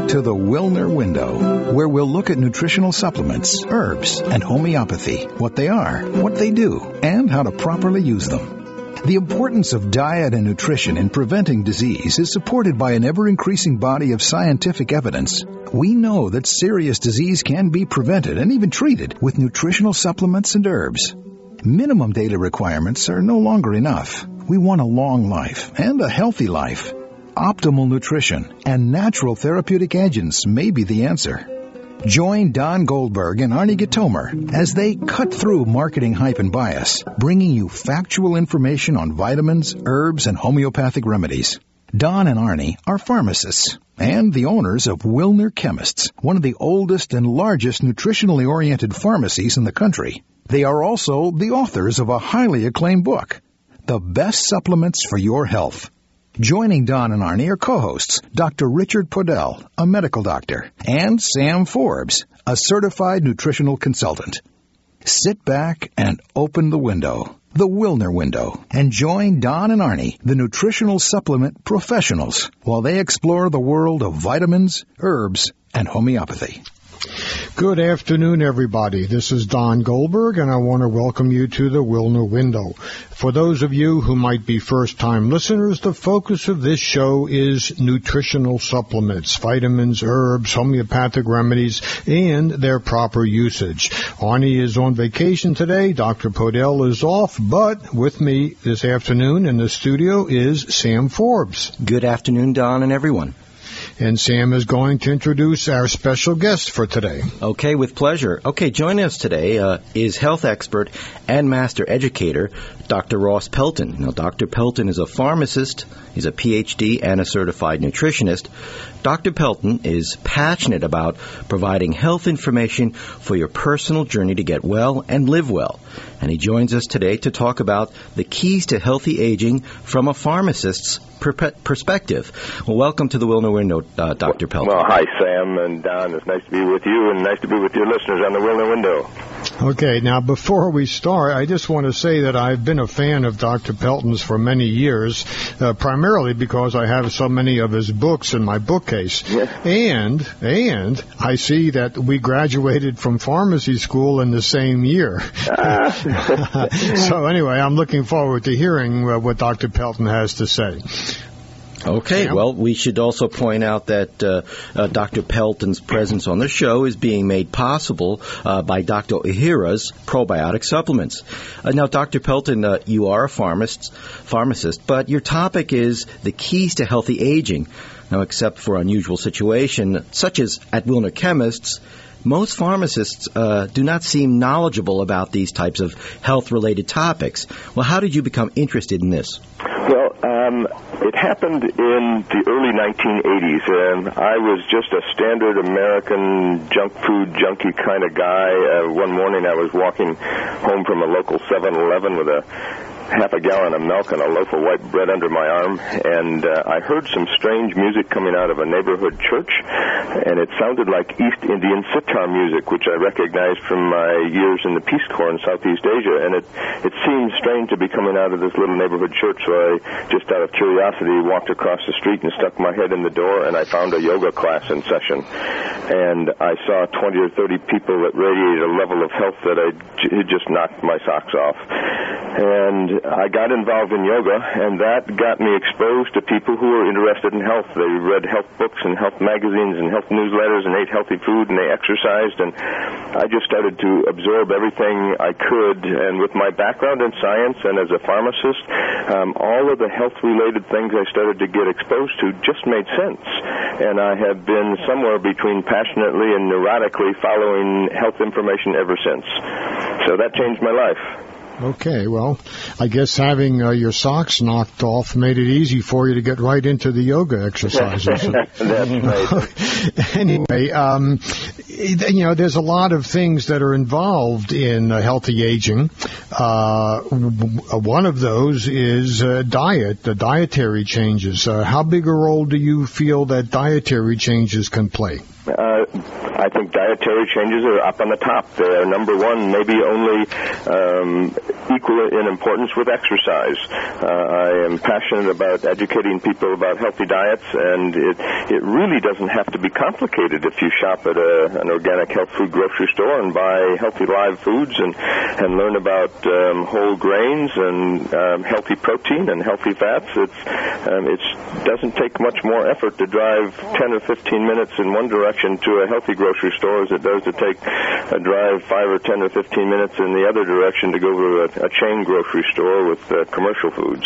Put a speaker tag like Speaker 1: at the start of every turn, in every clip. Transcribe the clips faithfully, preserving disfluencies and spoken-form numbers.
Speaker 1: to the Wilner Window, where we'll look at nutritional supplements, herbs, and homeopathy, what they are, what they do, and how to properly use them. The importance of diet and nutrition in preventing disease is supported by an ever-increasing body of scientific evidence. We know that serious disease can be prevented and even treated with nutritional supplements and herbs. Minimum daily requirements are no longer enough. We want a long life and a healthy life. Optimal nutrition and natural therapeutic agents may be the answer. Join Don Goldberg and Arnie Gitomer as they cut through marketing hype and bias, bringing you factual information on vitamins, herbs, and homeopathic remedies. Don and Arnie are pharmacists and the owners of Wilner Chemists, one of the oldest and largest nutritionally oriented pharmacies in the country. They are also the authors of a highly acclaimed book, The Best Supplements for Your Health. Joining Don and Arnie are co-hosts Doctor Richard Podell, a medical doctor, and Sam Forbes, a certified nutritional consultant. Sit back and open the window, the Wilner Window, and join Don and Arnie, the nutritional supplement professionals, while they explore the world of vitamins, herbs, and homeopathy.
Speaker 2: Good afternoon, everybody. This is Don Goldberg, and I want to welcome you to the Wilner Window. For those of you who might be first-time listeners, the focus of this show is nutritional supplements, vitamins, herbs, homeopathic remedies, and their proper usage. Arnie is on vacation today. Doctor Podell is off, but with me this afternoon in the studio is Sam Forbes.
Speaker 3: Good afternoon, Don and everyone.
Speaker 2: And Sam is going to introduce our special guest for today.
Speaker 3: Okay, with pleasure. Okay, joining us today uh, is health expert and master educator, Doctor Ross Pelton. Now, Doctor Pelton is a pharmacist, he's a P H D, and a certified nutritionist. Doctor Pelton is passionate about providing health information for your personal journey to get well and live well. And he joins us today to talk about the keys to healthy aging from a pharmacist's per- perspective. Well, welcome to the Wilner Window, uh, Doctor Pelton.
Speaker 4: Well, hi, Sam and Don. It's nice to be with you and nice to be with your listeners on the Wilner Window.
Speaker 2: Okay, now before we start, I just want to say that I've been a fan of Doctor Pelton's for many years, uh, primarily because I have so many of his books in my bookcase. Yes. And, and I see that we graduated from pharmacy school in the same year. Ah. So anyway, I'm looking forward to hearing uh, what Doctor Pelton has to say.
Speaker 3: Okay, Sam? Well, we should also point out that uh, uh, Doctor Pelton's presence on the show is being made possible uh, by Doctor Ohhira's probiotic supplements. Uh, now, Doctor Pelton, uh, you are a pharmacist, pharmacist, but your topic is the keys to healthy aging. Now, except for unusual situation, such as at Wilner Chemists, most pharmacists uh, do not seem knowledgeable about these types of health-related topics. Well, how did you become interested in this?
Speaker 4: Well, um, it happened in the early nineteen eighties, and I was just a standard American junk food junkie kind of guy. Uh, one morning I was walking home from a local seven eleven with a half a gallon of milk and a loaf of white bread under my arm, and uh, I heard some strange music coming out of a neighborhood church, and it sounded like East Indian sitar music, which I recognized from my years in the Peace Corps in Southeast Asia, and it, it seemed strange to be coming out of this little neighborhood church, so I, just out of curiosity, walked across the street and stuck my head in the door, and I found a yoga class in session, and I saw twenty or thirty people that radiated a level of health that I j- just knocked my socks off. And I got involved in yoga, and that got me exposed to people who were interested in health. They read health books and health magazines and health newsletters and ate healthy food, and they exercised, and I just started to absorb everything I could. And with my background in science and as a pharmacist, um, all of the health-related things I started to get exposed to just made sense. And I have been somewhere between passionately and neurotically following health information ever since. So that changed my life.
Speaker 2: Okay, well, I guess having uh, your socks knocked off made it easy for you to get right into the yoga exercises.
Speaker 4: That's right.
Speaker 2: Anyway, um, you know, there's a lot of things that are involved in uh, healthy aging. Uh, one of those is uh, diet, the dietary changes. Uh, how big a role do you feel that dietary changes can play?
Speaker 4: Uh, I think dietary changes are up on the top. They are number one, maybe only um, equal in importance with exercise. Uh, I am passionate about educating people about healthy diets, and it it really doesn't have to be complicated if you shop at a, an organic health food grocery store and buy healthy live foods and, and learn about um, whole grains and um, healthy protein and healthy fats. It's um, it doesn't take much more effort to drive ten or fifteen minutes in one direction to a healthy grocery store as it does to take a drive five or ten or fifteen minutes in the other direction to go to a, a chain grocery store with uh, commercial foods.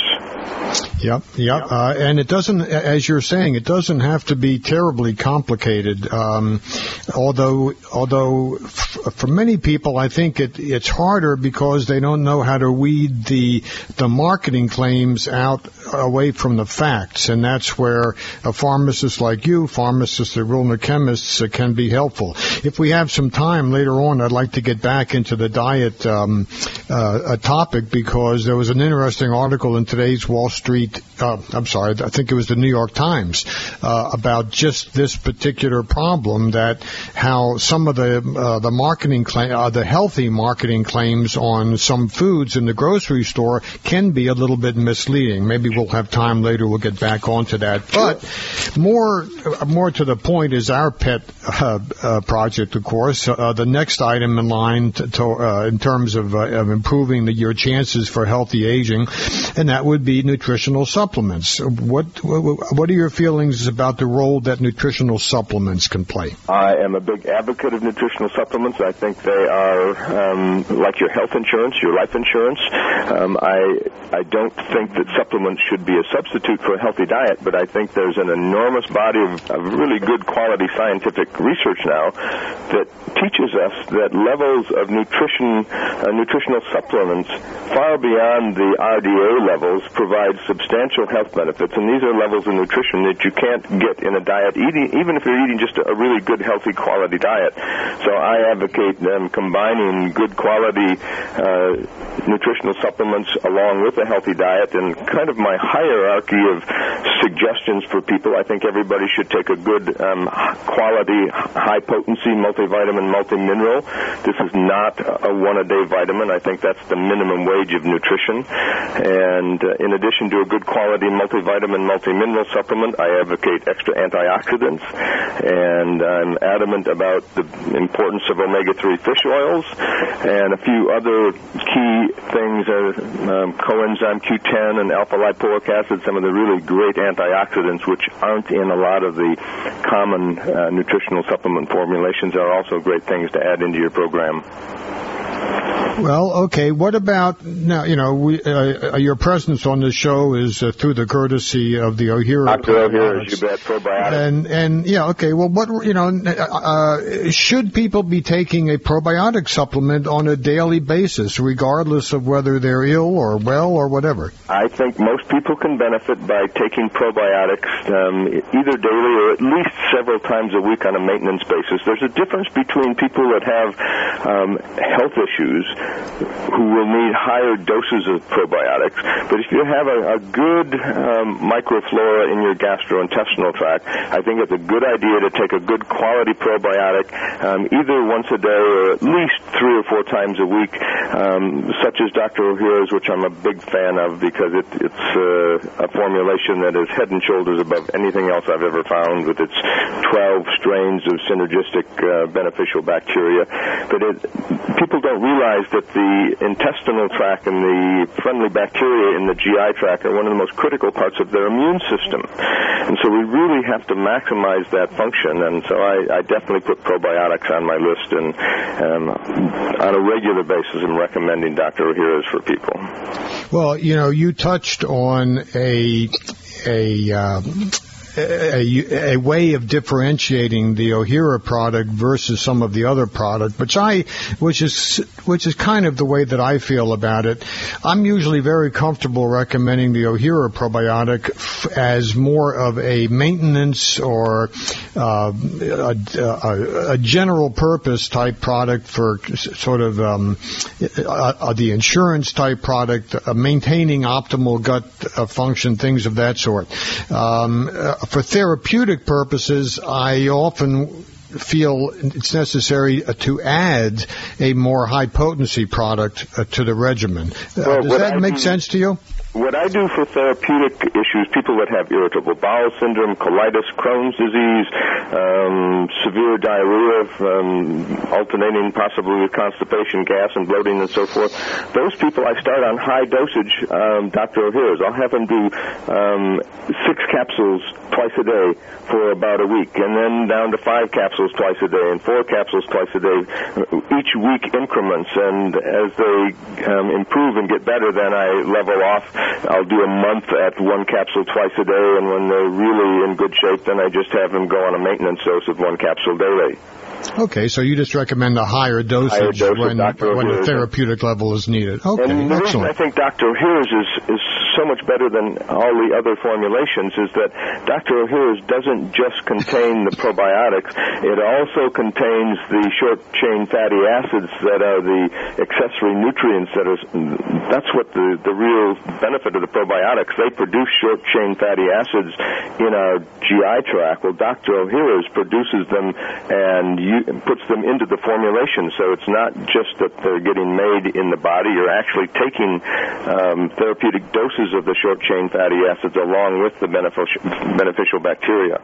Speaker 2: Yep, yep. Uh, and it doesn't, as you're saying, it doesn't have to be terribly complicated. Um, although, although f- for many people, I think it, it's harder because they don't know how to weed the the marketing claims out away from the facts, and that's where a pharmacist like you, pharmacists at Wilner Chemists, uh, can be helpful. If we have some time later on, I'd like to get back into the diet um, uh, a topic, because there was an interesting article in today's Wall Street, uh, I'm sorry, I think it was the New York Times, uh, about just this particular problem, that how some of the uh, the marketing claim, uh, the healthy marketing claims on some foods in the grocery store can be a little bit misleading. Maybe we'll have time later. We'll get back onto that. But more more to the point is our pet uh, uh, project, of course. Uh, the next item in line to, to, uh, in terms of, uh, of improving the, your chances for healthy aging, and that would be nutritional supplements. What what are your feelings about the role that nutritional supplements can play?
Speaker 4: I am a big advocate of nutritional supplements. I think they are um, like your health insurance, your life insurance. Um, I I don't think that supplements should be a substitute for a healthy diet, but I think there's an enormous body of, of really good quality scientific research now that teaches us that levels of nutrition, uh, nutritional supplements far beyond the R D A levels provide substantial health benefits, and these are levels of nutrition that you can't get in a diet, eating, even if you're eating just a really good, healthy, quality diet. So I advocate them combining good quality uh, nutritional supplements along with a healthy diet, and kind of my hierarchy of suggestions for people. I think everybody should take a good um, quality, high-potency multivitamin, multi-mineral. This is not a one-a-day vitamin. I think that's the minimum wage of nutrition. And uh, in addition to a good quality multivitamin, multi-mineral supplement, I advocate extra antioxidants. And I'm adamant about the importance of omega three fish oils, and a few other key things are um, coenzyme Q ten and alpha-lipoic acid, some of the really great antioxidants which aren't in a lot of the common uh, nutritional supplement formulations, are also great things to add into your program.
Speaker 2: Well, okay. What about now? You know, we, uh, your presence on the show is uh, through the courtesy of the Ohhira.
Speaker 4: Doctor Ohhira, you bet, probiotics.
Speaker 2: And and yeah, okay. Well, what you know, uh, should people be taking a probiotic supplement on a daily basis, regardless of whether they're ill or well or whatever?
Speaker 4: I think most people can benefit by taking probiotics um, either daily or at least several times a week on a maintenance basis. There's a difference between people that have um, health issues who will need higher doses of probiotics. But if you have a, a good um, microflora in your gastrointestinal tract, I think it's a good idea to take a good quality probiotic um, either once a day or at least three or four times a week, um, such as Doctor Ohhira's, which I'm a big fan of because it, it's uh, a formulation that is head and shoulders above anything else I've ever found, with its twelve strains of synergistic uh, beneficial bacteria. But it, people don't realize that the intestinal tract and the friendly bacteria in the G I tract are one of the most critical parts of their immune system. And so we really have to maximize that function. And so I, I definitely put probiotics on my list, and um, on a regular basis I'm recommending Doctor Ohhira's for people.
Speaker 2: Well, you know, you touched on a a um, A, a way of differentiating the Ohhira product versus some of the other product, which I, which is, which is kind of the way that I feel about it. I'm usually very comfortable recommending the Ohhira probiotic f- as more of a maintenance or uh, a, a, a general purpose type product for sort of um, uh, the insurance type product, uh, maintaining optimal gut uh, function, things of that sort. Um, uh, For therapeutic purposes, I often feel it's necessary to add a more high-potency product uh, to the regimen. Uh,
Speaker 4: well,
Speaker 2: does that
Speaker 4: I
Speaker 2: make
Speaker 4: do,
Speaker 2: sense to you?
Speaker 4: What I do for therapeutic issues, people that have irritable bowel syndrome, colitis, Crohn's disease, um, severe diarrhea, um, alternating possibly with constipation, gas, and bloating, and so forth, those people I start on high dosage um, Doctor O'Hara's. I'll have them do um, six capsules twice a day for about a week, and then down to five capsules twice a day and four capsules twice a day, each week increments. And as they um, improve and get better, then I level off. I'll do a month at one capsule twice a day, and when they're really in good shape, then I just have them go on a maintenance dose of one capsule daily.
Speaker 2: Okay, so you just recommend a higher dosage
Speaker 4: higher dose
Speaker 2: when, when the therapeutic level is needed. Okay,
Speaker 4: and the
Speaker 2: excellent.
Speaker 4: reason I think Doctor O'Hara's is, is so much better than all the other formulations is that Doctor O'Hara's doesn't just contain the probiotics. It also contains the short-chain fatty acids that are the accessory nutrients that are, that's what the, the real benefit of the probiotics. They produce short-chain fatty acids in our G I tract. Well, Doctor O'Hara's produces them and you puts them into the formulation, so it's not just that they're getting made in the body. You're actually taking um, therapeutic doses of the short-chain fatty acids along with the beneficial, beneficial bacteria.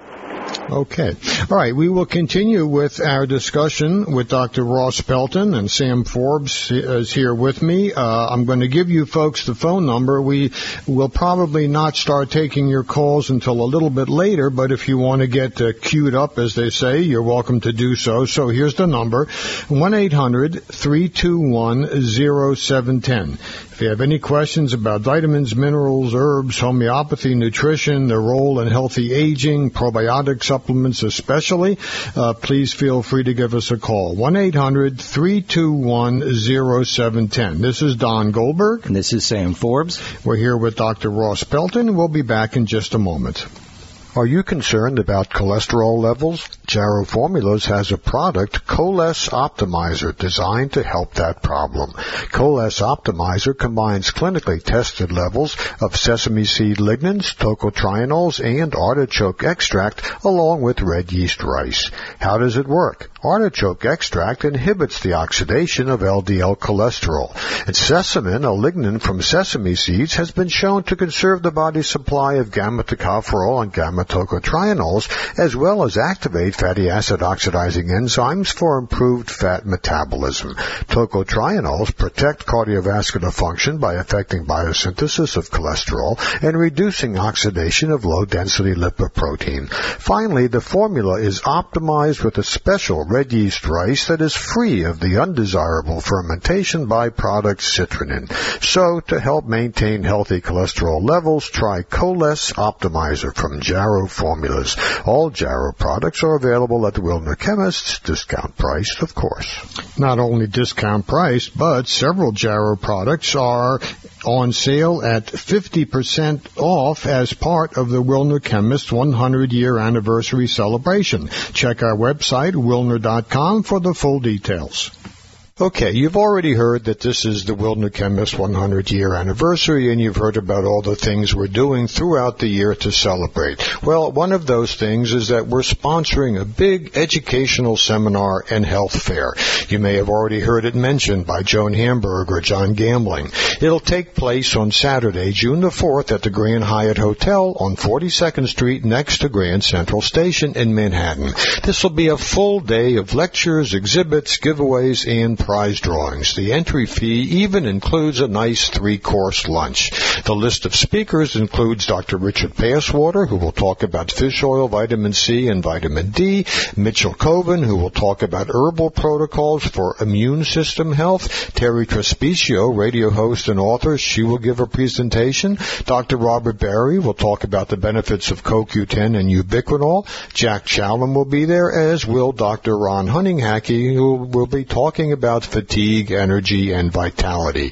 Speaker 2: Okay. All right, we will continue with our discussion with Doctor Ross Pelton, and Sam Forbes is here with me. Uh, I'm going to give you folks the phone number. We will probably not start taking your calls until a little bit later, but if you want to get uh, queued up, as they say, you're welcome to do so. So here's the number, one eight hundred three two one oh seven one oh. If you have any questions about vitamins, minerals, herbs, homeopathy, nutrition, their role in healthy aging, probiotic supplements especially, uh, please feel free to give us a call. one eight hundred three two one oh seven one oh. This is Don Goldberg.
Speaker 3: And this is Sam Forbes.
Speaker 2: We're here with Doctor Ross Pelton. We'll be back in just a moment. Are you concerned about cholesterol levels? Jarrow Formulas has a product, Coles Optimizer, designed to help that problem. Coles Optimizer combines clinically tested levels of sesame seed lignans, tocotrienols, and artichoke extract along with red yeast rice. How does it work? Artichoke extract inhibits the oxidation of L D L cholesterol. And sesamin, a lignan from sesame seeds, has been shown to conserve the body's supply of gamma-tocopherol and gamma-tocotrienols, as well as activate fatty acid oxidizing enzymes for improved fat metabolism. Tocotrienols protect cardiovascular function by affecting biosynthesis of cholesterol and reducing oxidation of low-density lipoprotein. Finally, the formula is optimized with a special red yeast rice that is free of the undesirable fermentation byproduct citrulline. So, to help maintain healthy cholesterol levels, try Coles Optimizer from Jarrow Formulas. All Jarrow products are available at the Wilner Chemists, discount priced, of course. Not only discount priced, but several Jarrow products are on sale at fifty percent off as part of the Wilner Chemist one hundred year anniversary celebration. Check our website, wilner dot com, for the full details. Okay, you've already heard that this is the Wilner Chemist one hundred year anniversary, and you've heard about all the things we're doing throughout the year to celebrate. Well, one of those things is that we're sponsoring a big educational seminar and health fair. You may have already heard it mentioned by Joan Hamburg or John Gambling. It'll take place on Saturday, June the fourth, at the Grand Hyatt Hotel on forty-second Street next to Grand Central Station in Manhattan. This will be a full day of lectures, exhibits, giveaways, and prize drawings. The entry fee even includes a nice three-course lunch. The list of speakers includes Doctor Richard Passwater, who will talk about fish oil, vitamin C, and vitamin D, Mitchell Coven, who will talk about herbal protocols for immune system health, Terry Trespicio, radio host and author, she will give a presentation, Doctor Robert Barry will talk about the benefits of C O Q ten and ubiquinol, Jack Challam will be there, as will Doctor Ron Huntinghacky, who will be talking about fatigue, energy, and vitality.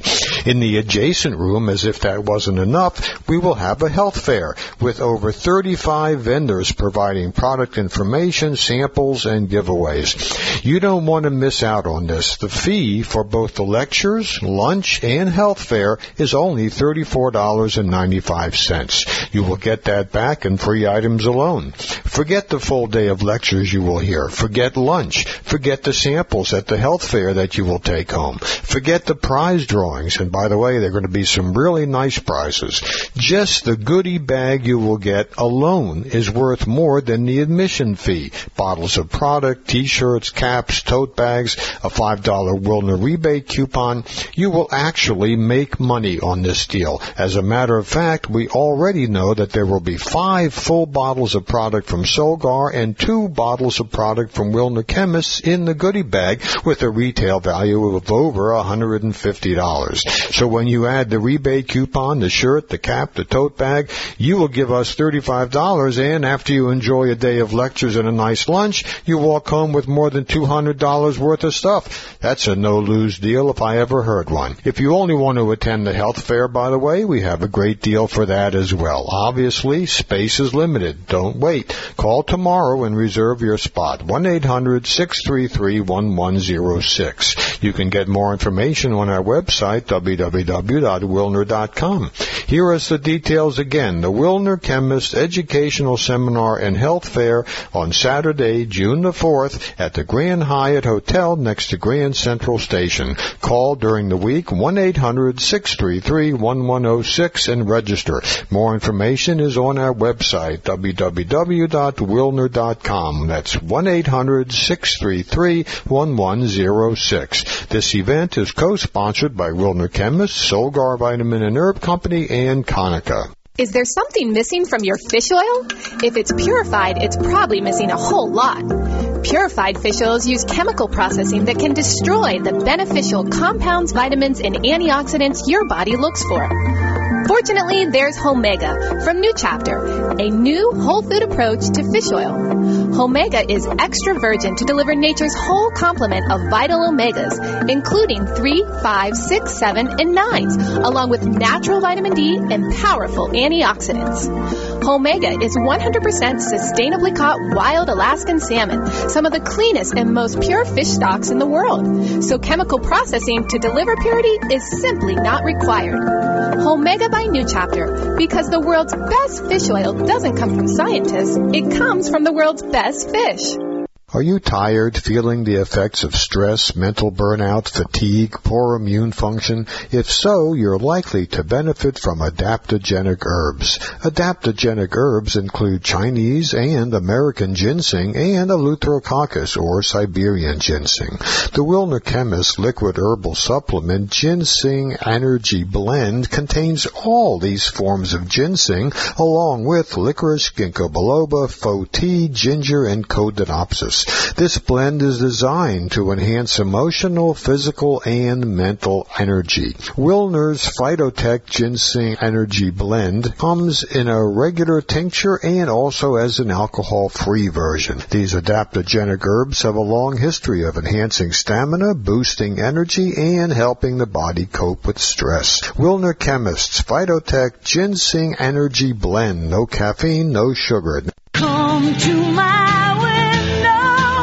Speaker 2: In the adjacent room, as if that wasn't enough, we will have a health fair with over thirty-five vendors providing product information, samples, and giveaways. You don't want to miss out on this. The fee for both the lectures, lunch, and health fair is only thirty-four dollars and ninety-five cents. You will get that back in free items alone. Forget the full day of lectures you will hear. Forget lunch. Forget the samples at the health fair that you will take home. Forget the prize drawings. And by the way, there are going to be some really nice prizes. Just the goodie bag you will get alone is worth more than the admission fee. Bottles of product, t-shirts, caps, tote bags, a five dollar Wilner rebate coupon. You will actually make money on this deal. As a matter of fact, we already know that there will be five full bottles of product from Solgar and two bottles of product from Wilner Chemists in the goodie bag with a retail value of over one hundred fifty dollars. So when you add the rebate coupon, the shirt, the cap, the tote bag, you will give us thirty-five dollars, and after you enjoy a day of lectures and a nice lunch, you walk home with more than two hundred dollars worth of stuff. That's a no-lose deal if I ever heard one. If you only want to attend the health fair, by the way, we have a great deal for that as well. Obviously, space is limited. Don't wait. Call tomorrow and reserve your spot. one eight hundred six three three one one zero six. You can get more information on our website, w w w dot wilner dot com. Here are the details again. The Wilner Chemist Educational Seminar and Health Fair on Saturday, June the fourth at the Grand Hyatt Hotel next to Grand Central Station. Call during the week one eight hundred six three three one one zero six and register. More information is on our website, w w w dot wilner dot com. That's one eight hundred six three three one one zero six. This event is co-sponsored by Wilner Chemists, Solgar Vitamin and Herb Company, and Konica.
Speaker 5: Is there something missing from your fish oil? If it's purified, it's probably missing a whole lot. Purified fish oils use chemical processing that can destroy the beneficial compounds, vitamins, and antioxidants your body looks for. Fortunately, there's Homega from New Chapter, a new whole food approach to fish oil. Homega is extra virgin to deliver nature's whole complement of vital omegas, including three, five, six, seven, and nines, along with natural vitamin D and powerful antioxidants. Homega is one hundred percent sustainably caught wild Alaskan salmon, some of the cleanest and most pure fish stocks in the world. So chemical processing to deliver purity is simply not required. Homega by New Chapter, because the world's best fish oil doesn't come from scientists, it comes from the world's best fish.
Speaker 2: Are you tired, feeling the effects of stress, mental burnout, fatigue, poor immune function? If so, you're likely to benefit from adaptogenic herbs. Adaptogenic herbs include Chinese and American ginseng and Eleutherococcus or Siberian ginseng. The Wilner Chemist liquid herbal supplement Ginseng Energy Blend contains all these forms of ginseng along with licorice, ginkgo biloba, faux tea, ginger, and codonopsis. This blend is designed to enhance emotional, physical, and mental energy. Wilner's Phytotech Ginseng Energy Blend comes in a regular tincture and also as an alcohol-free version. These adaptogenic herbs have a long history of enhancing stamina, boosting energy, and helping the body cope with stress. Wilner Chemists Phytotech Ginseng Energy Blend. No caffeine, no sugar.
Speaker 6: Come to my window.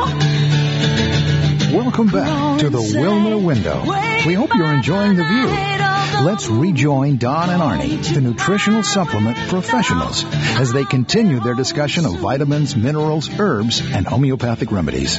Speaker 1: Welcome back to the Wilner Window. We hope you're enjoying the view. Let's rejoin Don and Arnie, the nutritional supplement professionals, as they continue their discussion of vitamins, minerals, herbs, and homeopathic remedies.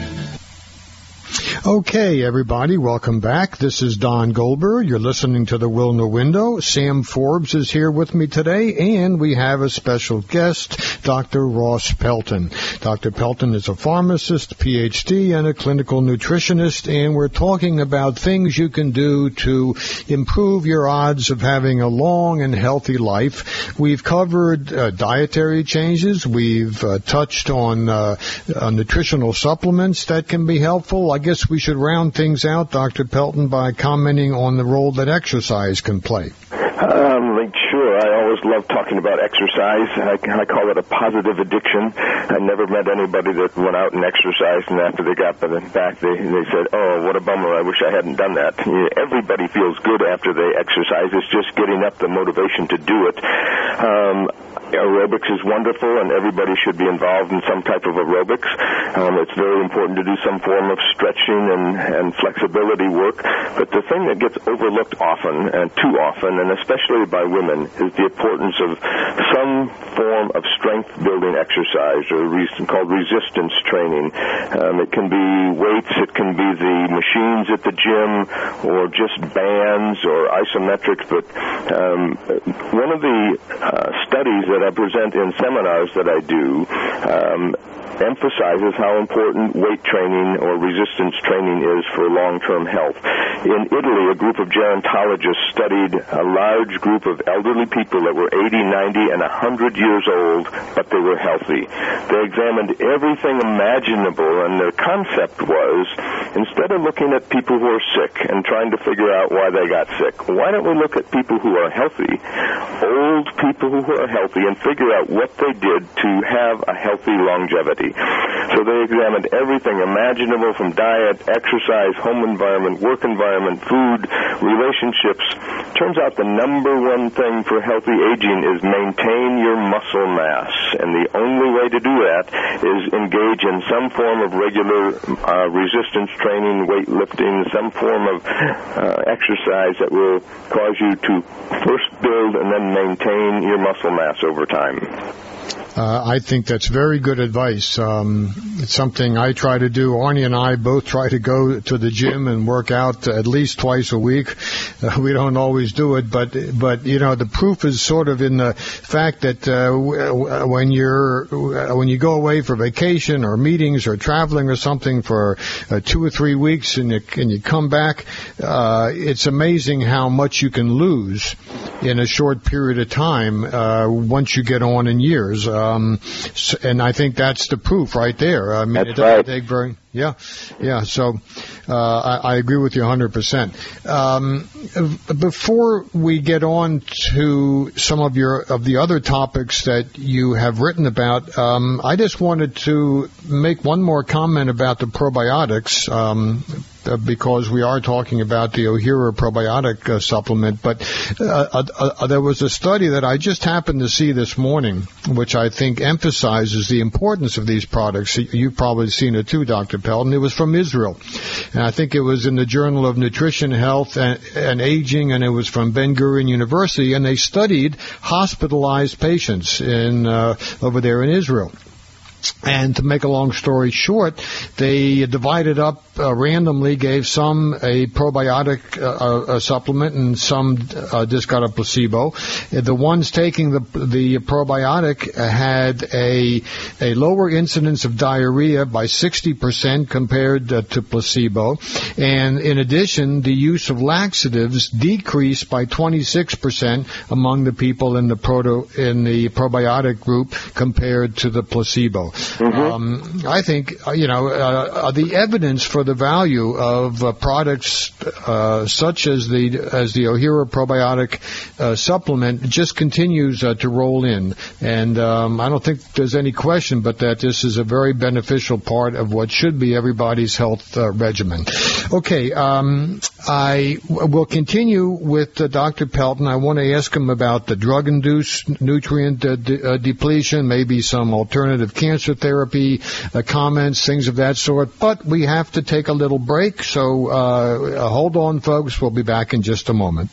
Speaker 2: Okay, everybody, welcome back. This is Don Goldberg. You're listening to the Wilner Window. Sam Forbes is here with me today, and we have a special guest, Doctor Ross Pelton. Doctor Pelton is a pharmacist, P H D, and a clinical nutritionist, and we're talking about things you can do to improve your odds of having a long and healthy life. We've covered uh, dietary changes. We've uh, touched on uh, uh, nutritional supplements that can be helpful. I guess we should round things out, Doctor Pelton, by commenting on the role that exercise can play.
Speaker 4: Um, like, sure. I always love talking about exercise. I, I call it a positive addiction. I never met anybody that went out and exercised, and after they got back, they they said, "Oh, what a bummer! I wish I hadn't done that." You know, everybody feels good after they exercise. It's just getting up the motivation to do it. Um, aerobics is wonderful, and everybody should be involved in some type of aerobics. Um, it's very important to do some form of stretching and, and flexibility work. But the thing that gets overlooked often, and too often, and especially by women, is the importance of some form of strength-building exercise, or re- called resistance training. Um, it can be weights, it can be the machines at the gym, or just bands or isometrics. But um, one of the uh, studies that I present in seminars that I do um, emphasizes how important weight training or resistance training is for long-term health. In Italy, a group of gerontologists studied a large group of elderly people that were eighty, ninety, and one hundred years old, but they were healthy. They examined everything imaginable, and the concept was, instead of looking at people who are sick and trying to figure out why they got sick, why don't we look at people who are healthy, old people who are healthy, and figure out what they did to have a healthy longevity. So they examined everything imaginable, from diet, exercise, home environment, work environment, food, relationships. Turns out the number one thing for healthy aging is maintain your muscle mass. And the only way to do that is engage in some form of regular uh, resistance training, weightlifting, some form of uh, exercise that will cause you to first build and then maintain your muscle mass over time.
Speaker 2: Uh, I think that's very good advice. Um, it's something I try to do. Arnie and I both try to go to the gym and work out at least twice a week. Uh, we don't always do it, but but you know the proof is sort of in the fact that uh, when you're when you go away for vacation or meetings or traveling or something for uh, two or three weeks and you, and you come back, uh, it's amazing how much you can lose in a short period of time uh, once you get on in years. Uh, Um, and I think that's the proof right there. I mean,
Speaker 4: that's
Speaker 2: it doesn't
Speaker 4: right.
Speaker 2: take very, yeah, yeah. So uh, I, I agree with you one hundred percent. Um, before we get on to some of your of the other topics that you have written about, um, I just wanted to make one more comment about the probiotics. Um, Uh, because we are talking about the Ohira probiotic uh, supplement. But uh, uh, uh, there was a study that I just happened to see this morning, which I think emphasizes the importance of these products. You've probably seen it too, Doctor Pelton. It was from Israel. And I think it was in the Journal of Nutrition, Health, and, and Aging, and it was from Ben Gurion University, and they studied hospitalized patients in uh, over there in Israel. And to make a long story short, they divided up uh, randomly, gave some a probiotic uh, a supplement, and some uh, just got a placebo. The ones taking the the probiotic had a a lower incidence of diarrhea by sixty percent compared uh, to placebo, and in addition, the use of laxatives decreased by twenty-six percent among the people in the proto in the probiotic group compared to the placebo. Mm-hmm. Um, I think, you know, uh, the evidence for the value of uh, products uh, such as the as the Ohira probiotic uh, supplement just continues uh, to roll in. And um, I don't think there's any question but that this is a very beneficial part of what should be everybody's health uh, regimen. Okay, um, I will continue with uh, Doctor Pelton. I want to ask him about the drug-induced nutrient uh, de- uh, depletion, maybe some alternative cancer therapy uh, comments, things of that sort. But we have to take a little break, so uh, hold on, folks. We'll be back in just a moment.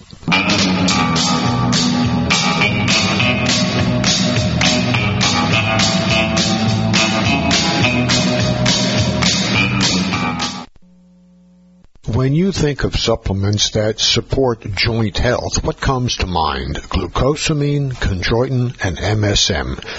Speaker 2: When you think of supplements that support joint health, what comes to mind? Glucosamine, chondroitin, and M S M.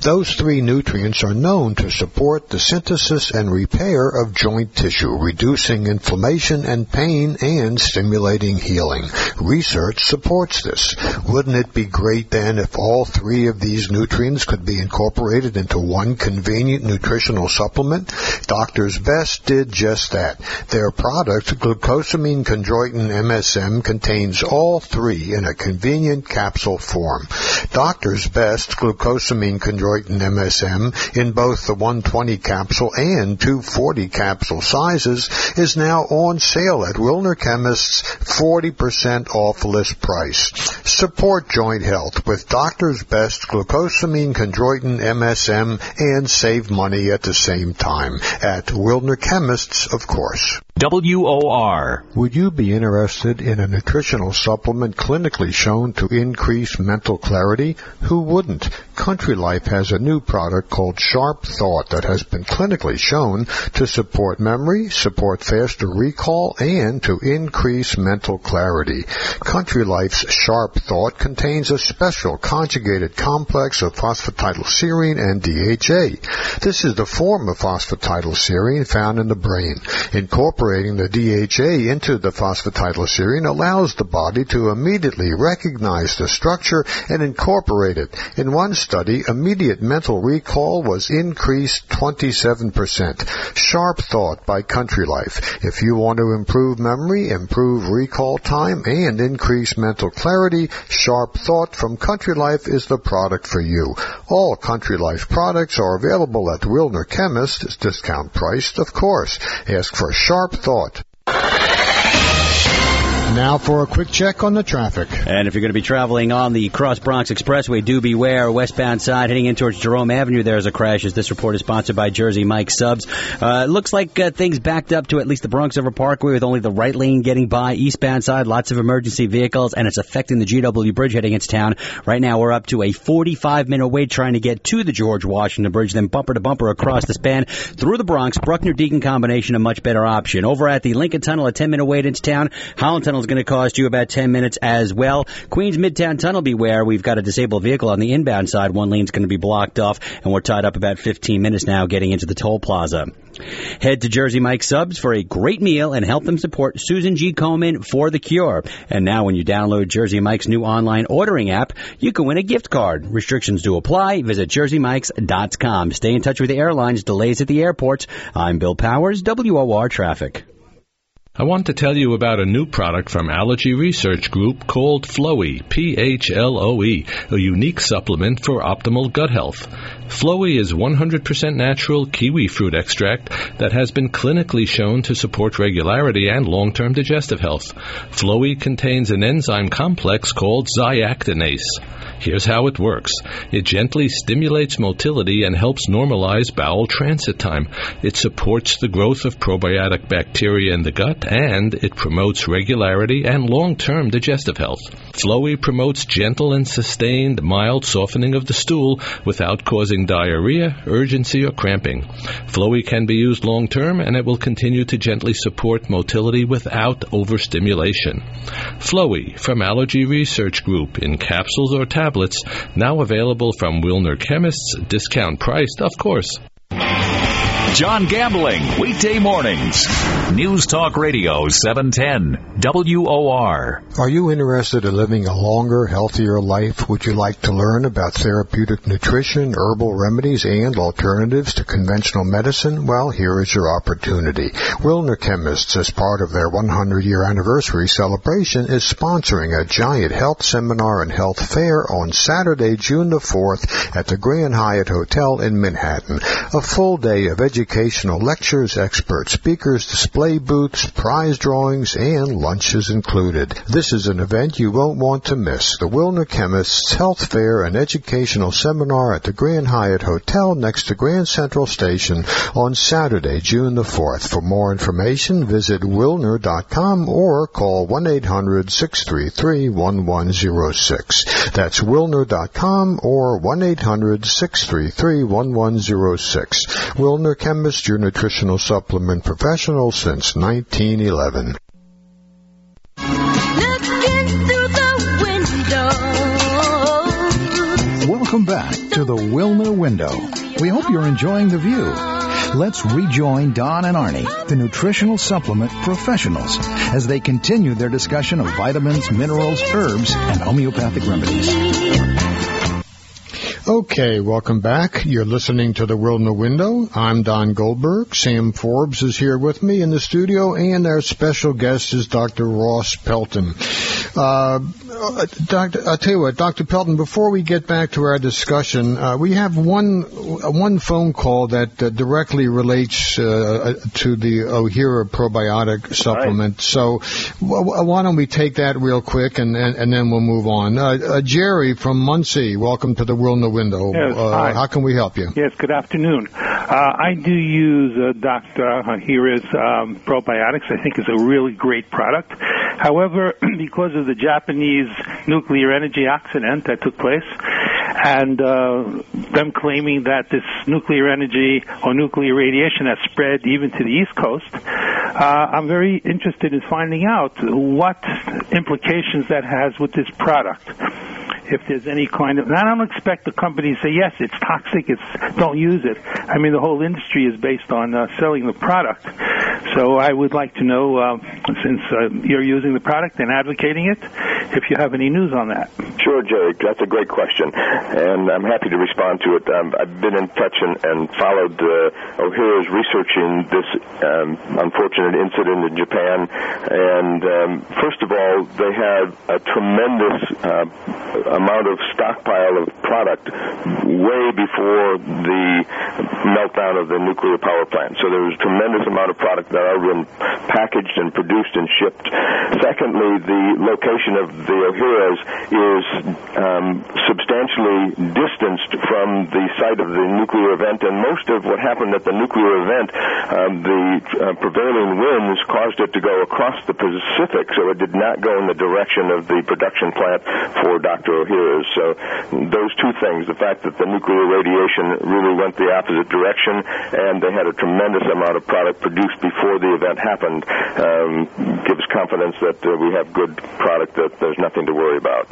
Speaker 2: Those three nutrients are known to support the synthesis and repair of joint tissue, reducing inflammation and pain and stimulating healing. Research supports this. Wouldn't it be great then if all three of these nutrients could be incorporated into one convenient nutritional supplement? Doctor's Best did just that. Their product, glucosamine chondroitin M S M, contains all three in a convenient capsule form. Doctor's Best glucosamine chondroitin M S M in both the one twenty capsule and two forty capsule sizes is now on sale at Wilner Chemist's forty percent off list price. Support joint health with Doctor's Best glucosamine chondroitin M S M and save money at the same time at Wilner Chemists, of course.
Speaker 7: W O R.
Speaker 2: Would you be interested in a nutritional supplement clinically shown to increase mental clarity? Who wouldn't? Country Life has a new product called Sharp Thought that has been clinically shown to support memory, support faster recall, and to increase mental clarity. Country Life's Sharp Thought contains a special conjugated complex of phosphatidylserine and D H A. This is the form of phosphatidylserine found in the brain. Incorporating the D H A into the phosphatidylserine allows the body to immediately recognize the structure and incorporate it. In one study, immediate mental recall was increased twenty-seven percent. Sharp Thought by Country Life. If you want to improve memory, improve recall time, and increase mental clarity, Sharp Thought from Country Life is the product for you. All Country Life products are available at Wilner Chemist. It's discount priced, of course. Ask for Sharp Thought. Now for a quick check on the traffic.
Speaker 8: And if you're going to be traveling on the Cross Bronx Expressway, do beware. Westbound side heading in towards Jerome Avenue, there's a crash. As this report is sponsored by Jersey Mike Subs. Uh, looks like uh, things backed up to at least the Bronx River Parkway with only the right lane getting by. Eastbound side, lots of emergency vehicles, and it's affecting the G W Bridge heading into town. Right now, we're up to a forty-five minute wait trying to get to the George Washington Bridge, then bumper to bumper across the span through the Bronx. Bruckner-Deacon combination, a much better option. Over at the Lincoln Tunnel, a ten minute wait into town. Holland Tunnel is going to cost you about ten minutes as well. Queens Midtown Tunnel, beware. We've got a disabled vehicle on the inbound side. One lane's going to be blocked off, and we're tied up about fifteen minutes now getting into the toll plaza. Head to Jersey Mike Subs for a great meal and help them support Susan G. Komen for the cure. And now when you download Jersey Mike's new online ordering app, you can win a gift card. Restrictions do apply. Visit jersey mikes dot com. Stay in touch with the airlines. Delays at the airports. I'm Bill Powers, W O R Traffic.
Speaker 9: I want to tell you about a new product from Allergy Research Group called Floe, P H L O E, a unique supplement for optimal gut health. Floe is one hundred percent natural kiwi fruit extract that has been clinically shown to support regularity and long-term digestive health. Floe contains an enzyme complex called zyactinase. Here's how it works. It gently stimulates motility and helps normalize bowel transit time. It supports the growth of probiotic bacteria in the gut, and it promotes regularity and long-term digestive health. Floe promotes gentle and sustained mild softening of the stool without causing diarrhea, urgency, or cramping. Floe can be used long-term, and it will continue to gently support motility without overstimulation. Floe from Allergy Research Group in capsules or tablets, now available from Wilner Chemists, discount priced, of course.
Speaker 7: John Gambling, weekday mornings. News Talk Radio, seven ten, W O R.
Speaker 2: Are you interested in living a longer, healthier life? Would you like to learn about therapeutic nutrition, herbal remedies, and alternatives to conventional medicine? Well, here is your opportunity. Wilner Chemists, as part of their one hundred year anniversary celebration, is sponsoring a giant health seminar and health fair on Saturday, June the fourth at the Grand Hyatt Hotel in Manhattan. A full day of education Educational lectures, expert speakers, display booths, prize drawings, and lunches included. This is an event you won't want to miss. The Wilner Chemists Health Fair and Educational Seminar at the Grand Hyatt Hotel next to Grand Central Station on Saturday, June the fourth. For more information, visit wilner dot com or call one eight hundred, six three three, one one zero six. That's wilner dot com or one eight hundred, six three three, one one zero six. Wilner Chemists, your nutritional supplement professional since nineteen eleven.
Speaker 6: Looking through the window.
Speaker 1: Welcome back to the Wilner Window. We hope you're enjoying the view. Let's rejoin Don and Arnie, the nutritional supplement professionals, as they continue their discussion of vitamins, minerals, herbs, and homeopathic remedies.
Speaker 2: Okay, welcome back. You're listening to the Wilner Window. I'm Don Goldberg. Sam Forbes is here with me in the studio, and our special guest is Doctor Ross Pelton. Uh, Doctor, I'll tell you what, Doctor Pelton, before we get back to our discussion, uh, we have one one phone call that uh, directly relates uh, to the Ohira probiotic supplement. Right. So w- why don't we take that real quick, and, and, and then we'll move on. Uh, uh, Jerry from Muncie, welcome to the Wilner Window.
Speaker 10: Yes,
Speaker 2: uh,
Speaker 10: hi.
Speaker 2: How can we help you?
Speaker 10: Yes, good afternoon. Uh, I do use uh, Doctor Ohira's um, probiotics. I think it's a really great product. However, because of the Japanese nuclear energy accident that took place, and uh, them claiming that this nuclear energy or nuclear radiation has spread even to the East Coast, uh, I'm very interested in finding out what implications that has with this product. If there's any kind of, and I don't expect the company to say, yes, it's toxic, it's don't use it. I mean, the whole industry is based on uh, selling the product. So I would like to know, uh, since uh, you're using the product and advocating it, if you have any news on that.
Speaker 4: Sure, Jerry. That's a great question, and I'm happy to respond to it. Um, I've been in touch and, and followed uh, Ohira's researching this um, unfortunate incident in Japan, and um, first of all, they have a tremendous uh, amount of stockpile of product way before the meltdown of the nuclear power plant. So there was a tremendous amount of product that had been packaged and produced and shipped. Secondly, the location of the Ohiras is um, substantially distanced from the site of the nuclear event, and most of what happened at the nuclear event, um, the uh, prevailing winds caused it to go across the Pacific, so it did not go in the direction of the production plant for Doctor Ohira's. So those two things, the fact that the nuclear radiation really went the opposite direction, and they had a tremendous amount of product produced before the event happened, um, gives confidence that uh, we have good product, that there's nothing to worry about.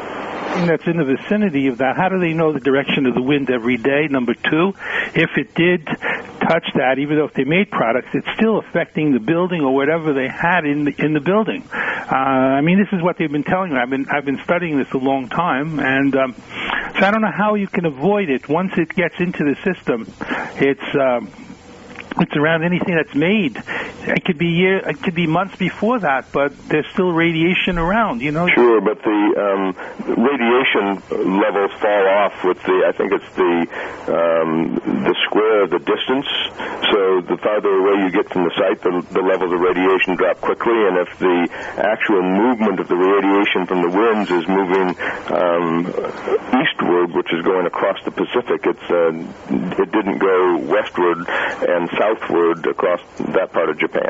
Speaker 10: That's in the vicinity of that. How do they know the direction of the wind every day? Number two, if it did touch that, even though if they made products, it's still affecting the building or whatever they had in the in the building. Uh, I mean, this is what they've been telling me. I've been I've been studying this a long time, and um, so I don't know how you can avoid it. Once it gets into the system, it's. Um, It's around anything that's made. It could be year, it could be months before that, but there's still radiation around, you know.
Speaker 4: Sure, but the um, radiation levels fall off with the. I think it's the um, the square of the distance. So the farther away you get from the site, the, the levels of radiation drop quickly. And if the actual movement of the radiation from the winds is moving um, eastward, which is going across the Pacific, it's uh, it didn't go westward and south. southward across that part of Japan.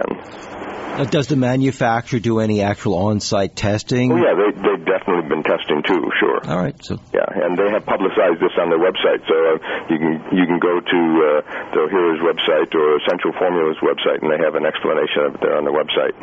Speaker 3: Uh, does the manufacturer do any actual on-site testing?
Speaker 4: Oh, yeah, they, they've definitely been testing, too, sure.
Speaker 3: All right. So.
Speaker 4: Yeah, and they have publicized this on their website, so uh, you can you can go to uh, the Ohira's website or Essential Formulas website, and they have an explanation of it there on their website.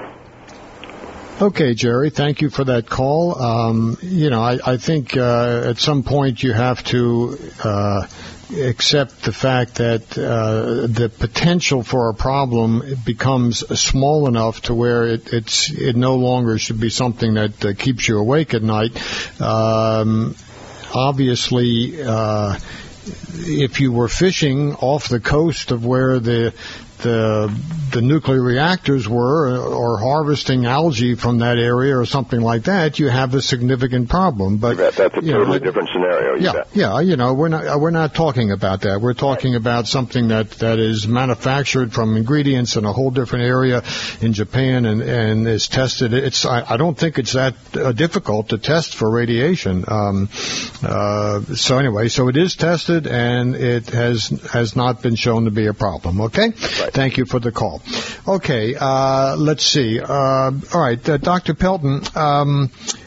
Speaker 2: Okay, Jerry, thank you for that call. Um, you know, I, I think uh, at some point you have to uh, accept the fact that uh, the potential for a problem becomes small enough to where it, it's it no longer should be something that uh, keeps you awake at night. Um, obviously, uh, if you were fishing off the coast of where the the the nuclear reactors were, or harvesting algae from that area or something like that, you have a significant problem. But
Speaker 4: that's a totally
Speaker 2: know,
Speaker 4: different scenario.
Speaker 2: Yeah,
Speaker 4: bet.
Speaker 2: yeah. You know, we're not we're not talking about that. We're talking right. about something that, that is manufactured from ingredients in a whole different area in Japan and, and is tested. It's I, I don't think it's that uh, difficult to test for radiation. Um, uh, so anyway, so it is tested and it has has not been shown to be a problem. Okay. Right. Thank you for the call. Okay, uh, let's see. Uh, all right, uh, Doctor Pelton, um,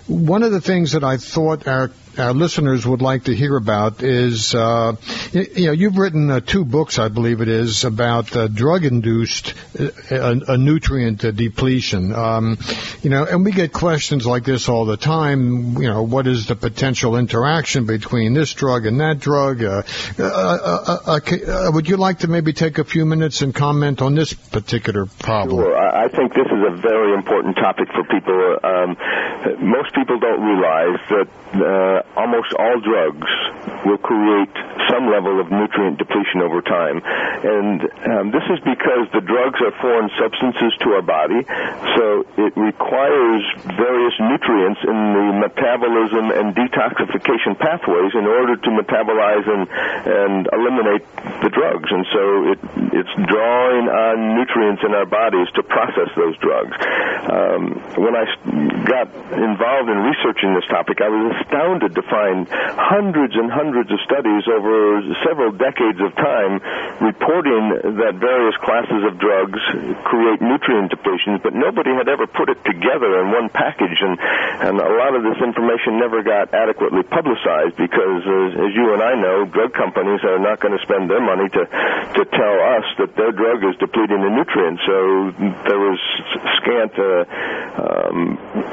Speaker 2: one of the things that I thought our our listeners would like to hear about is, uh, you, you know, you've written uh, two books, I believe it is, about uh, drug-induced uh, a, a nutrient uh, depletion. Um, you know, and we get questions like this all the time. You know, what is the potential interaction between this drug and that drug? Uh, uh, uh, uh, uh, would you like to maybe take a few minutes and comment on this particular problem?
Speaker 4: Sure. I think this is a very important topic for people. Um, most people don't realize that uh, almost all drugs will create some level of nutrient depletion over time. And um, this is because the drugs are foreign substances to our body, so it requires various nutrients in the metabolism and detoxification pathways in order to metabolize and, and eliminate the drugs. And so it, it's drawing on nutrients in our bodies to process those drugs. Um, when I got involved in researching this topic, I was astounded to find hundreds and hundreds of studies over several decades of time reporting that various classes of drugs create nutrient depletions, but nobody had ever put it together in one package, and, and a lot of this information never got adequately publicized because, as, as you and I know, drug companies are not going to spend their money to, to tell us that their drug is depleting the nutrients. So there was scant uh, um,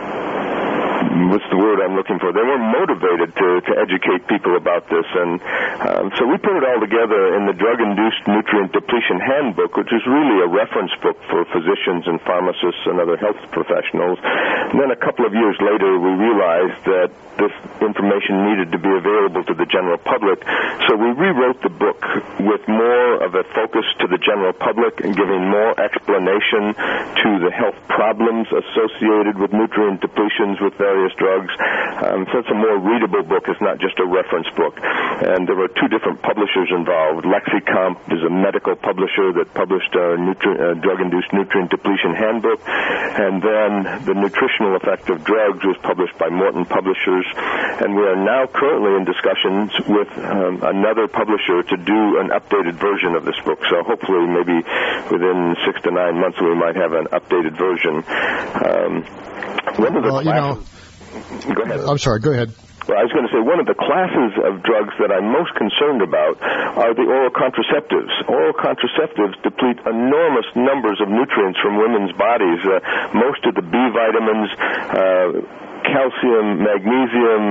Speaker 4: what's the word I'm looking for? They weren't motivated to, to educate people about this, and um, so we put it all together in the Drug-Induced Nutrient Depletion Handbook, which is really a reference book for physicians and pharmacists and other health professionals. And then a couple of years later, we realized that this information needed to be available to the general public, so we rewrote the book with more of a focus to the general public and giving more explanation to the health problems associated with nutrient depletions with various drugs. Um, so it's a more readable book. It's not just a reference book. And there were two different publishers involved. Lexicomp is a medical publisher that published a nutri- uh, drug-induced nutrient depletion handbook. And then the nutritional effect of drugs was published by Morton Publishers. And we are now currently in discussions with um, another publisher to do an updated version of this book. So hopefully maybe within six to nine months we might have an updated version. Um, one of the
Speaker 2: well, you know,
Speaker 4: Go ahead.
Speaker 2: I'm sorry, go ahead.
Speaker 4: Well, I was going to say one of the classes of drugs that I'm most concerned about are the oral contraceptives. Oral contraceptives deplete enormous numbers of nutrients from women's bodies. Uh, most of the B vitamins, uh, calcium, magnesium,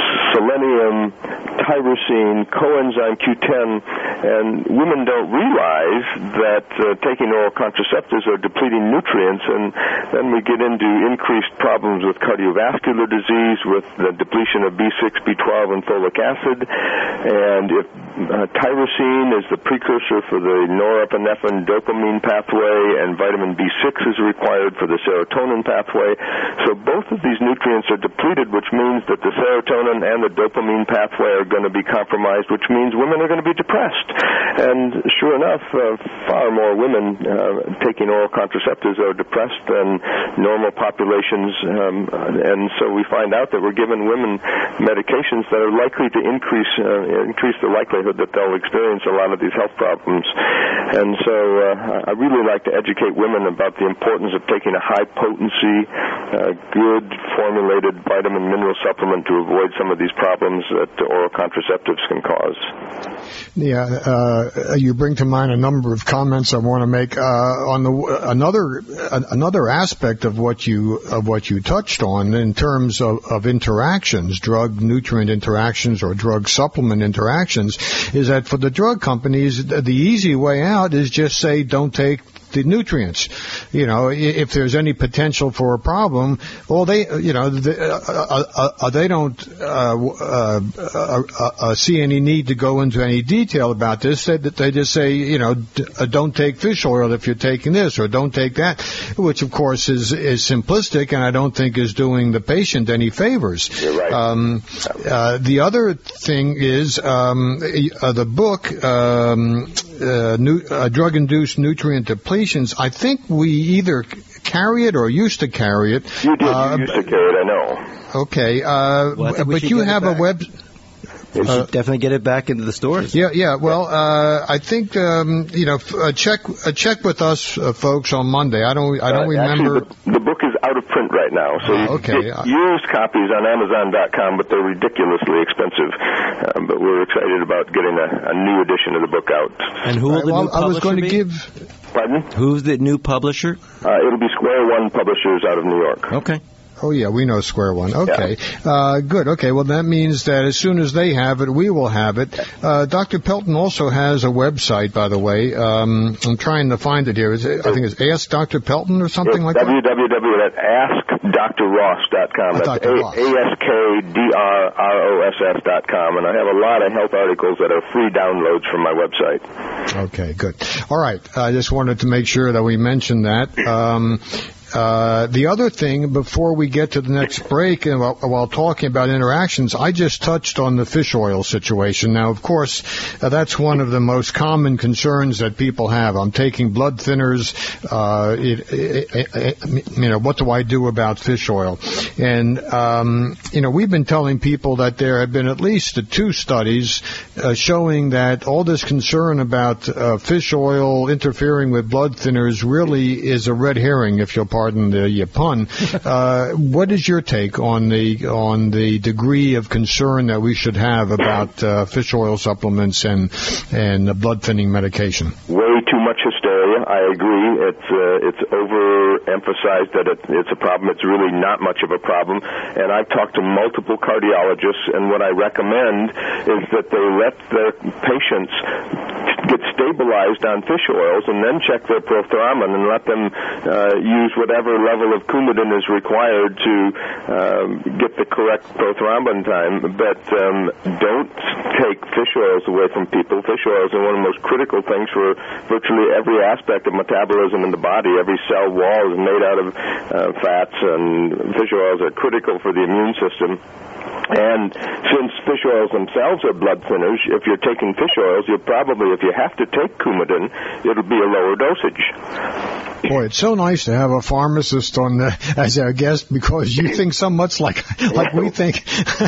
Speaker 4: selenium, tyrosine, coenzyme Q ten, and women don't realize that uh, taking oral contraceptives are depleting nutrients, and then we get into increased problems with cardiovascular disease, with the depletion of B six, B twelve, and folic acid. And if uh, tyrosine is the precursor for the norepinephrine dopamine pathway, and vitamin B six is required for the serotonin pathway. So both of these nutrients are depleted, which means that the serotonin and the dopamine pathway are going to be compromised, which means women are going to be depressed. And sure enough, uh, far more women uh, taking oral contraceptives are depressed than normal populations. Um, and so we find out that we're giving women medications that are likely to increase uh, increase the likelihood that they'll experience a lot of these health problems. And so uh, I really like to educate women about the importance of taking a high-potency, uh, good formulated vitamin mineral supplement to avoid some of these problems that oral contraceptives can cause.
Speaker 2: Yeah, uh, you bring to mind a number of comments I want to make uh, on the another uh, another aspect of what you of what you touched on in terms of, of interactions, drug nutrient interactions or drug supplement interactions, is that for the drug companies, the easy way out is just say don't take the nutrients. You know, if there's any potential for a problem, well, they, you know, they, uh, uh, uh, they don't uh, uh, uh, uh, see any need to go into any detail about this. They, they just say, you know, d- uh, don't take fish oil if you're taking this, or don't take that, which of course is is simplistic, and I don't think is doing the patient any favors.
Speaker 4: You're right.
Speaker 2: Um, uh, the other thing is um, uh, the book, um, uh, nu- uh, Drug-Induced Nutrient Depletion. I think we either carry it or used to carry it.
Speaker 4: You did.
Speaker 2: Uh,
Speaker 4: you used to carry it, I know.
Speaker 2: Okay. Uh,
Speaker 3: well,
Speaker 2: but you have a web...
Speaker 3: We should uh, definitely get it back into the stores.
Speaker 2: Yeah, yeah. Well, uh, I think um, you know. Uh, check uh, check with us, uh, folks, on Monday. I don't. I don't
Speaker 4: uh,
Speaker 2: remember.
Speaker 4: Actually, the, the book is out of print right now. So you
Speaker 2: okay.
Speaker 4: get used copies on Amazon dot com, but they're ridiculously expensive. Um, but we're excited about getting a, a new edition of the book out.
Speaker 3: And who will the
Speaker 2: well,
Speaker 3: new publisher
Speaker 2: I was going to
Speaker 3: be?
Speaker 2: give...
Speaker 4: Pardon?
Speaker 3: Who's the new publisher?
Speaker 4: Uh, it'll be Square One Publishers out of New York.
Speaker 3: Okay.
Speaker 2: Oh, yeah, we know Square One. Okay. Yeah. Uh, good. Okay, well, that means that as soon as they have it, we will have it. Uh, Doctor Pelton also has a website, by the way. Um, I'm trying to find it here. Is it, I think it's Ask Doctor Pelton or something
Speaker 4: it's
Speaker 2: like
Speaker 4: w
Speaker 2: that?
Speaker 4: w w dot ask dr ross dot com.
Speaker 2: Oh,
Speaker 4: That's
Speaker 2: Doctor Ross.
Speaker 4: A S K D R R O S S dot com. And I have a lot of health articles that are free downloads from my website.
Speaker 2: Okay, good. All right. I just wanted to make sure that we mentioned that. Um, Uh, the other thing, before we get to the next break, and while, while talking about interactions, I just touched on the fish oil situation. Now, of course, uh, that's one of the most common concerns that people have. I'm taking blood thinners. Uh, it, it, it, it, you know, what do I do about fish oil? And, um, you know, we've been telling people that there have been at least two studies uh, showing that all this concern about uh, fish oil interfering with blood thinners really is a red herring, if you'll pardon the pun. Uh, what is your take on the on the degree of concern that we should have about uh, fish oil supplements and and blood thinning medication?
Speaker 4: Way too much hysteria. I agree. It's uh, it's overemphasized that it, it's a problem. It's really not much of a problem. And I've talked to multiple cardiologists, and what I recommend is that they let their patients get stabilized on fish oils and then check their prothrombin and let them uh, use whatever level of Coumadin is required to um, get the correct prothrombin time. But um, don't take fish oils away from people. Fish oils are one of the most critical things for virtually every aspect of metabolism in the body. Every cell wall is made out of uh, fats, and fish oils are critical for the immune system. And since fish oils themselves are blood thinners, if you're taking fish oils, you'll probably, if you have to take Coumadin, it'll be a lower dosage.
Speaker 2: Boy, it's so nice to have a pharmacist on the, as our guest, because you think so much like like we think.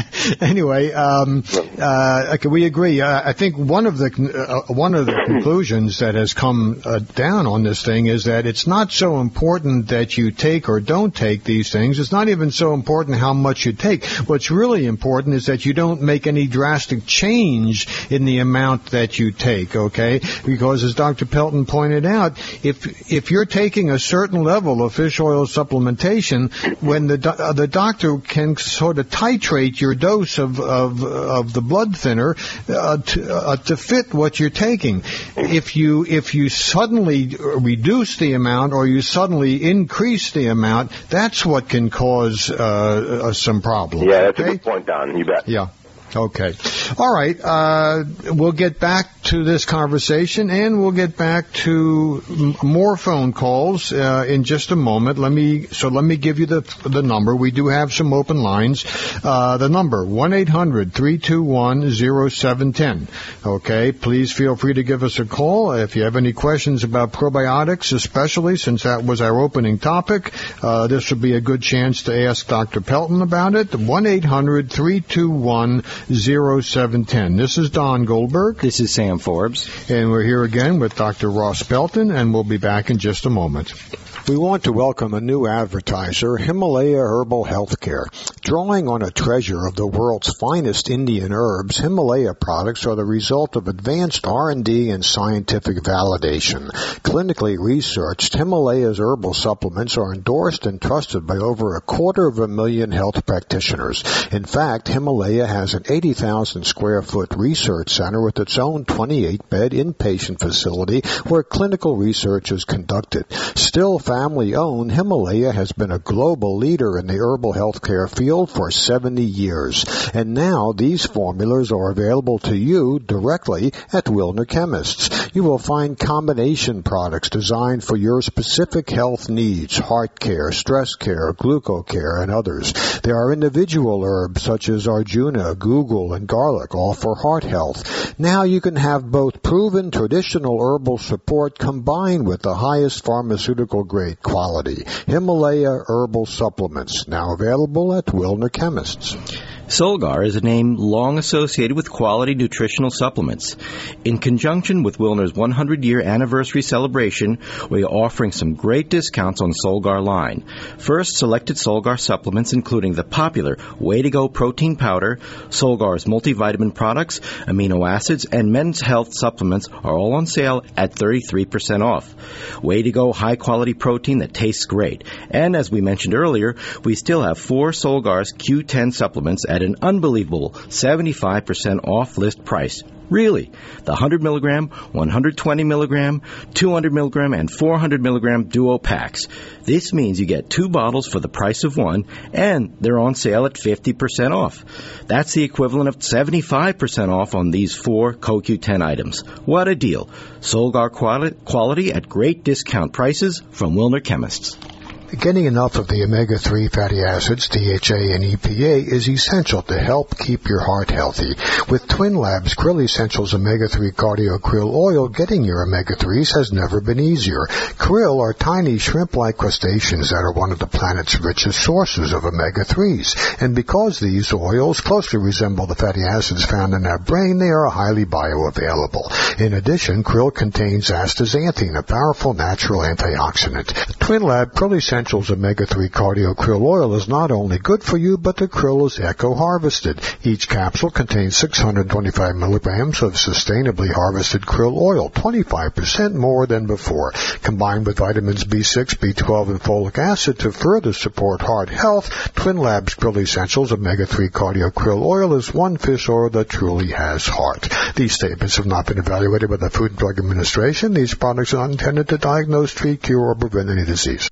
Speaker 2: Anyway, um, uh, okay, we agree. Uh, I think one of the uh, one of the conclusions that has come uh, down on this thing is that it's not so important that you take or don't take these things. It's not even so important how much you take. What's really important is that you don't make any drastic change in the amount that you take. Okay, because as Doctor Pelton pointed out, if if you're taking taking a certain level of fish oil supplementation, when the do- uh, the doctor can sort of titrate your dose of of, of the blood thinner uh, to, uh, to fit what you're taking. If you if you suddenly reduce the amount or you suddenly increase the amount, that's what can cause uh, uh, some problems.
Speaker 4: Yeah, that's
Speaker 2: okay?
Speaker 4: a good point, Don. You bet.
Speaker 2: Yeah. Okay. All right. Uh, we'll get back to this conversation, and we'll get back to m- more phone calls uh, in just a moment. Let me so let me give you the the number. We do have some open lines. Uh, the number one eight hundred three two one zero seven one zero. Okay. Please feel free to give us a call if you have any questions about probiotics, especially since that was our opening topic. Uh, this would be a good chance to ask Doctor Pelton about it. one eight hundred three two one zero seven one zero. This is Don Goldberg.
Speaker 3: This is Sam Forbes.
Speaker 2: And we're here again with Doctor Ross Pelton, and we'll be back in just a moment. We want to welcome a new advertiser, Himalaya Herbal Healthcare. Drawing on a treasure of the world's finest Indian herbs, Himalaya products are the result of advanced R and D and scientific validation. Clinically researched, Himalaya's herbal supplements are endorsed and trusted by over a quarter of a million health practitioners. In fact, Himalaya has an eighty thousand square foot research center with its own twenty-eight bed inpatient facility where clinical research is conducted. Still family-owned, Himalaya has been a global leader in the herbal healthcare field for seventy years. And now these formulas are available to you directly at Wilner Chemists. You will find combination products designed for your specific health needs, heart care, stress care, glucocare, and others. There are individual herbs such as Arjuna, Google, and garlic, all for heart health. Now you can have both proven traditional herbal support combined with the highest pharmaceutical grade quality. Himalaya Herbal Supplements, now available at Wilner Chemists.
Speaker 3: Solgar is a name long associated with quality nutritional supplements. In conjunction with Wilner's one hundred year anniversary celebration, we are offering some great discounts on Solgar line. First, selected Solgar supplements, including the popular Way to Go protein powder, Solgar's multivitamin products, amino acids, and men's health supplements are all on sale at thirty-three percent off. Way to Go high-quality protein that tastes great. And as we mentioned earlier, we still have four Solgar's Q ten supplements at an unbelievable seventy-five percent off list price. Really, the one hundred milligram, one hundred twenty milligram, two hundred milligram, and four hundred milligram duo packs. This means you get two bottles for the price of one, and they're on sale at fifty percent off. That's the equivalent of seventy-five percent off on these four C O Q ten items. What a deal. Solgar quali- quality at great discount prices from Wilner Chemists.
Speaker 2: Getting enough of the omega three fatty acids, D H A and E P A, is essential to help keep your heart healthy. With Twin Labs Krill Essentials omega three Cardio Krill Oil, getting your omega threes has never been easier. Krill are tiny shrimp-like crustaceans that are one of the planet's richest sources of omega threes. And because these oils closely resemble the fatty acids found in our brain, they are highly bioavailable. In addition, krill contains astaxanthin, a powerful natural antioxidant. Twin Lab Krill Essentials Essentials omega three Cardio Krill Oil is not only good for you, but the krill is eco-harvested. Each capsule contains six hundred twenty-five milligrams of sustainably harvested krill oil, twenty-five percent more than before. Combined with vitamins B six, B twelve, and folic acid to further support heart health, Twin Labs Krill Essentials omega three Cardio Krill Oil is one fish oil that truly has heart. These statements have not been evaluated by the Food and Drug Administration. These products are not intended to diagnose, treat, cure, or prevent any disease.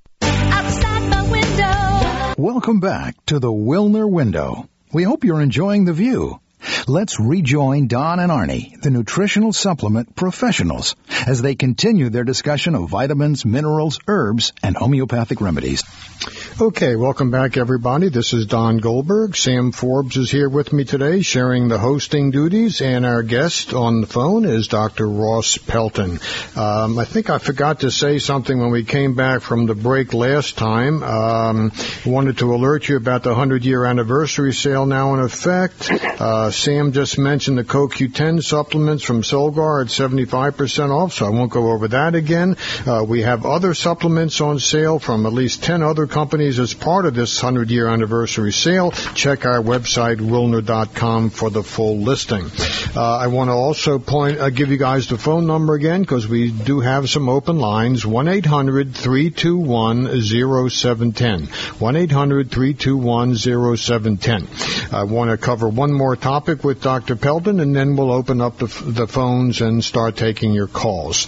Speaker 1: Welcome back to the Wilner Window. We hope you're enjoying the view. Let's rejoin Don and Arnie, the nutritional supplement professionals, as they continue their discussion of vitamins, minerals, herbs, and homeopathic remedies.
Speaker 2: Okay, welcome back, everybody. This is Don Goldberg. Sam Forbes is here with me today, sharing the hosting duties, and our guest on the phone is Doctor Ross Pelton. Um, I think I forgot to say something when we came back from the break last time. Um, wanted to alert you about the one hundred year anniversary sale now in effect. Uh, Sam just mentioned the C O Q ten supplements from Solgar at seventy-five percent off, so I won't go over that again. Uh, we have other supplements on sale from at least ten other companies as part of this one hundred year anniversary sale. Check our website, wilner dot com, for the full listing. Uh, I want to also point, uh, give you guys the phone number again, because we do have some open lines, one eight hundred, three two one, zero seven one zero, one eight hundred, three two one, zero seven one zero. I want to cover one more topic with Doctor Pelton, and then we'll open up the, the phones and start taking your calls.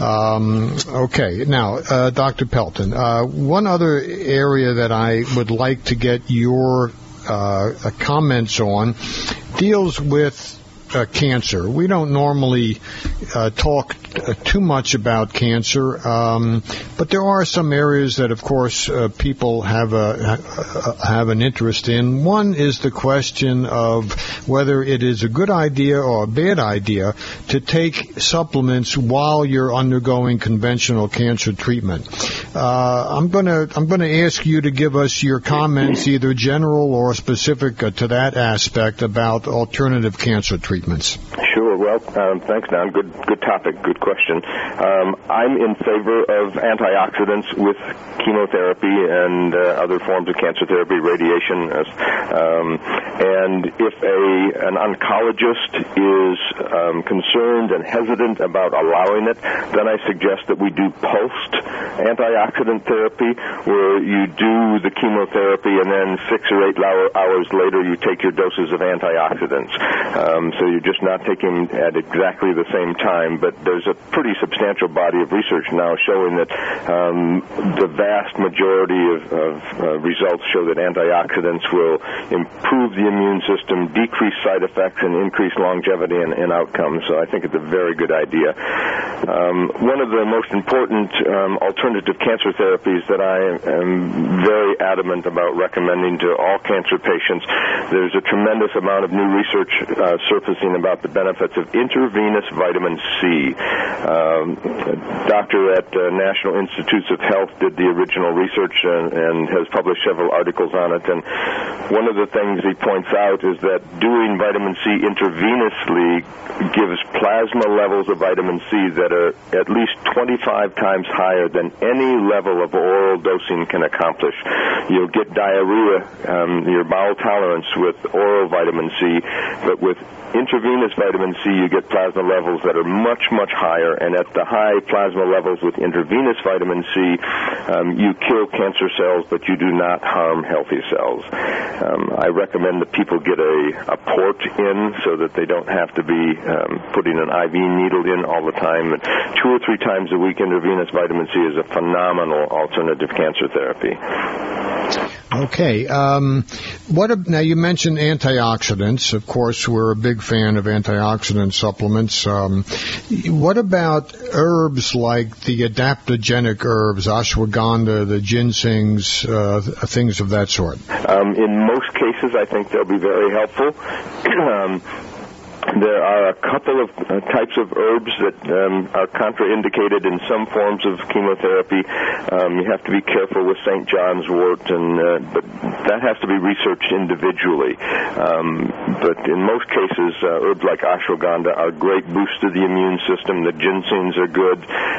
Speaker 2: Um, okay, now, uh, Doctor Pelton, uh, one other area that I would like to get your uh, comments on deals with Uh, cancer. We don't normally uh, talk uh, too much about cancer, um, but there are some areas that, of course, uh, people have a have an interest in. One is the question of whether it is a good idea or a bad idea to take supplements while you're undergoing conventional cancer treatment. Uh, I'm gonna I'm gonna ask you to give us your comments, either general or specific uh, to that aspect about alternative cancer treatments.
Speaker 4: Sure. Well, um, thanks, Don. Good, good topic. Good question. Um, I'm in favor of antioxidants with chemotherapy and uh, other forms of cancer therapy, radiation. Um, and if a an oncologist is um, concerned and hesitant about allowing it, then I suggest that we do post antioxidant therapy, where you do the chemotherapy and then six or eight hours later you take your doses of antioxidants. Um, so you're just not taking at exactly the same time, but there's a pretty substantial body of research now showing that um, the vast majority of, of uh, results show that antioxidants will improve the immune system, decrease side effects, and increase longevity and, and outcomes. So I think it's a very good idea. Um, one of the most important um, alternative cancer therapies that I am very adamant about recommending to all cancer patients, there's a tremendous amount of new research uh, surfacing about the benefits tablets of intravenous vitamin C. Um, a doctor at uh, National Institutes of Health did the original research and, and has published several articles on it. And one of the things he points out is that doing vitamin C intravenously gives plasma levels of vitamin C that are at least twenty-five times higher than any level of oral dosing can accomplish. You'll get diarrhea, um, your bowel tolerance with oral vitamin C, but with intravenous vitamin C, you get plasma levels that are much, much higher, and at the high plasma levels with intravenous vitamin C, um, you kill cancer cells, but you do not harm healthy cells. Um, I recommend that people get a, a port in so that they don't have to be um, putting an I V needle in all the time. And two or three times a week, intravenous vitamin C is a phenomenal alternative cancer therapy.
Speaker 2: Okay. Um, what a, now you mentioned antioxidants. Of course, we're a big fan of antioxidant supplements. Um, what about herbs like the adaptogenic herbs, ashwagandha, the ginsengs, uh, things of that sort?
Speaker 4: Um, in most cases, I think they'll be very helpful. um, There are a couple of uh, types of herbs that um, are contraindicated in some forms of chemotherapy. Um, you have to be careful with Saint John's wort, and uh, but that has to be researched individually. Um, but in most cases, uh, herbs like ashwagandha are great boost to the immune system. The ginsengs are good.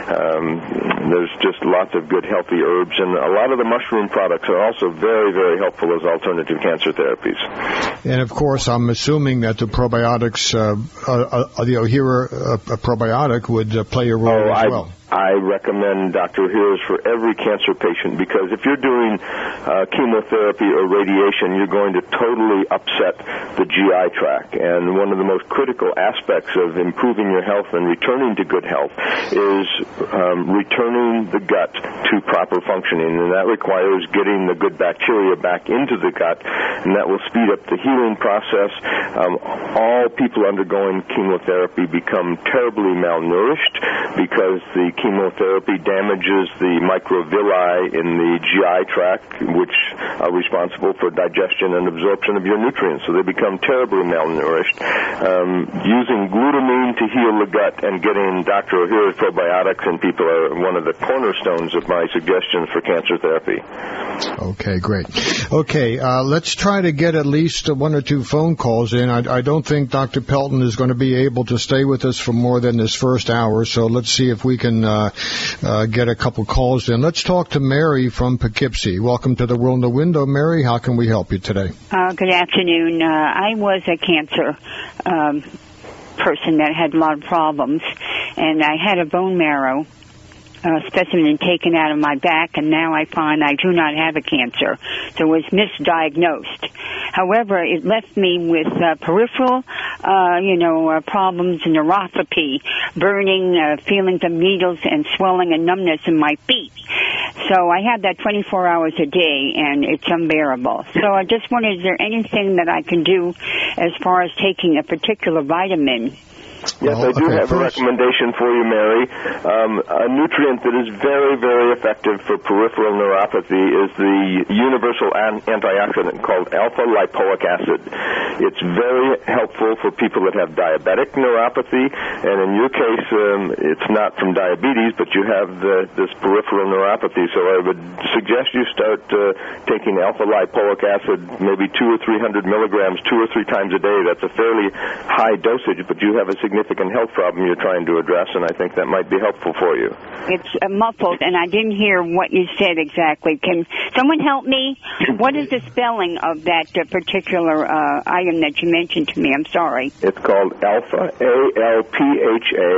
Speaker 4: Um, there's just lots of good, healthy herbs, and a lot of the mushroom products are also very, very helpful as alternative cancer therapies.
Speaker 2: And of course, I'm assuming that the probiotics. Uh, uh, uh, the Ohhira uh, probiotic would uh, play a role
Speaker 4: oh,
Speaker 2: as
Speaker 4: I,
Speaker 2: well.
Speaker 4: I recommend Doctor Ohhira's for every cancer patient, because if you're doing uh, chemotherapy or radiation, you're going to totally upset the G I tract. And one of the most critical aspects of improving your health and returning to good health is um, returning the gut to proper functioning. And that requires getting the good bacteria back into the gut, and that will speed up the healing process. Um, all people undergoing chemotherapy become terribly malnourished because the chemotherapy damages the microvilli in the G I tract, which are responsible for digestion and absorption of your nutrients. So they become terribly malnourished. Um, using glutamine to heal the gut and getting Doctor Ohhira's probiotics in people are one of the cornerstones of my suggestions for cancer therapy.
Speaker 2: Okay, great. Okay, uh, let's try to get at least one or two phone calls in. I, I don't think Doctor Pelton is going to be able to stay with us for more than this first hour, so let's see if we can uh, uh, get a couple calls in. Let's talk to Mary from Poughkeepsie. Welcome to the World in the Window. Mary, how can we help you today?
Speaker 11: Uh, good afternoon. Uh, I was a cancer um, person that had a lot of problems, and I had a bone marrow Uh, specimen taken out of my back, and now I find I do not have a cancer. So it was misdiagnosed. However, it left me with uh, peripheral, uh, you know, uh, problems, neuropathy, burning, uh, feelings of needles and swelling and numbness in my feet. So I have that twenty-four hours a day, and it's unbearable. So I just wondered, is there anything that I can do as far as taking a particular vitamin?
Speaker 4: Yes, I do have a recommendation for you, Mary. Um, a nutrient that is very, very effective for peripheral neuropathy is the universal an- antioxidant called alpha-lipoic acid. It's very helpful for people that have diabetic neuropathy, and in your case, um, it's not from diabetes, but you have the, this peripheral neuropathy. So I would suggest you start uh, taking alpha-lipoic acid, maybe two or three hundred milligrams, two or three times a day. That's a fairly high dosage, but you have a significant health problem you're trying to address, and I think that might be helpful for you.
Speaker 11: It's uh, muffled, and I didn't hear what you said exactly. Can someone help me? What is the spelling of that uh, particular uh, item that you mentioned to me? I'm sorry.
Speaker 4: It's called alpha, A L P H A,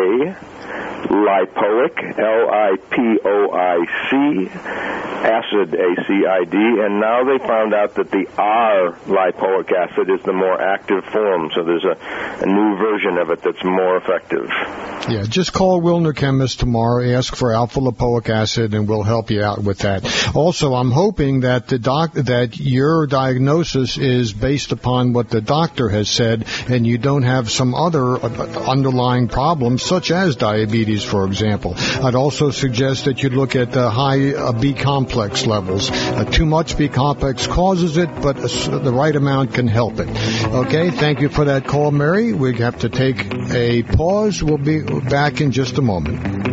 Speaker 4: lipoic, L I P O I C, acid, A C I D, and now they found out that the R lipoic acid is the more active form, so there's a, a new version of it that's more effective.
Speaker 2: Yeah, just call Wilner Chemist tomorrow, ask for alpha-lipoic acid, and we'll help you out with that. Also, I'm hoping that the doc that your diagnosis is based upon what the doctor has said, and you don't have some other underlying problems, such as diabetes. diabetes, for example. I'd also suggest that you look at uh, high uh, B-complex levels. Uh, too much B-complex causes it, but uh, the right amount can help it. Okay, thank you for that call, Mary. We have to take a pause. We'll be back in just a moment.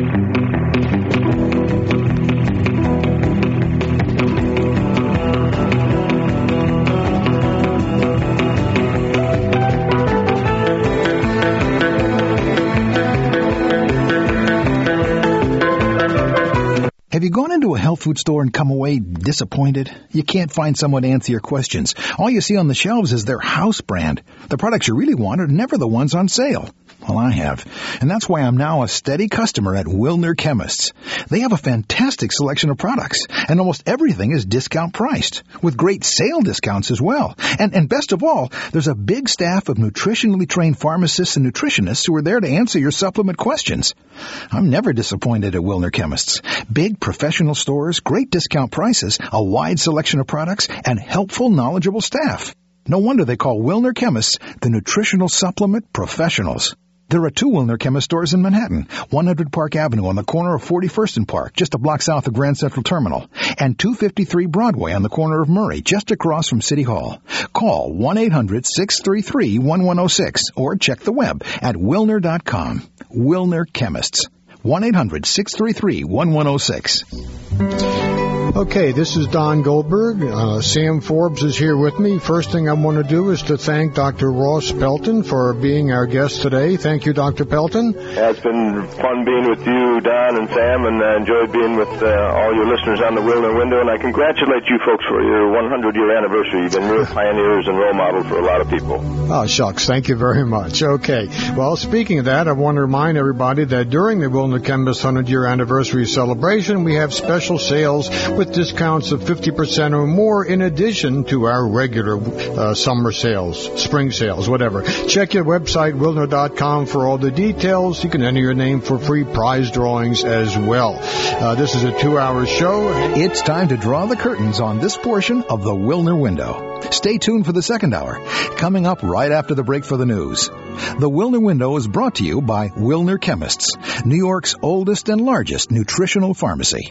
Speaker 1: Have you gone into a health food store and come away disappointed? You can't find someone to answer your questions. All you see on the shelves is their house brand. The products you really want are never the ones on sale. Well, I have. And that's why I'm now a steady customer at Wilner Chemists. They have a fantastic selection of products, and almost everything is discount priced, with great sale discounts as well. And, and best of all, there's a big staff of nutritionally trained pharmacists and nutritionists who are there to answer your supplement questions. I'm never disappointed at Wilner Chemists. Big professional stores, great discount prices, a wide selection of products, and helpful, knowledgeable staff. No wonder they call Wilner Chemists the nutritional supplement professionals. There are two Wilner Chemist stores in Manhattan, one hundred Park Avenue on the corner of forty-first and Park, just a block south of Grand Central Terminal, and two fifty-three Broadway on the corner of Murray, just across from City Hall. Call one eight hundred six three three one one zero six or check the web at wilner dot com. Wilner Chemists. one eight hundred six three three one one zero six.
Speaker 2: Okay, this is Don Goldberg. Uh, Sam Forbes is here with me. First thing I want to do is to thank Doctor Ross Pelton for being our guest today. Thank you, Doctor Pelton.
Speaker 4: Yeah, it's been fun being with you, Don and Sam, and I uh, enjoyed being with uh, all your listeners on the Wilner Window, and I congratulate you folks for your one hundred year anniversary. You've been real pioneers and role models for a lot of people.
Speaker 2: Oh, shucks. Thank you very much. Okay. Well, speaking of that, I want to remind everybody that during the Wilner Chemist one hundred year anniversary celebration, we have special sales with discounts of fifty percent or more in addition to our regular uh, summer sales, spring sales, whatever. Check your website, wilner dot com, for all the details. You can enter your name for free prize drawings as well. Uh, this is a two-hour show.
Speaker 1: It's time to draw the curtains on this portion of the Wilner Window. Stay tuned for the second hour, coming up right after the break for the news. The Wilner Window is brought to you by Wilner Chemists, New York's oldest and largest nutritional pharmacy.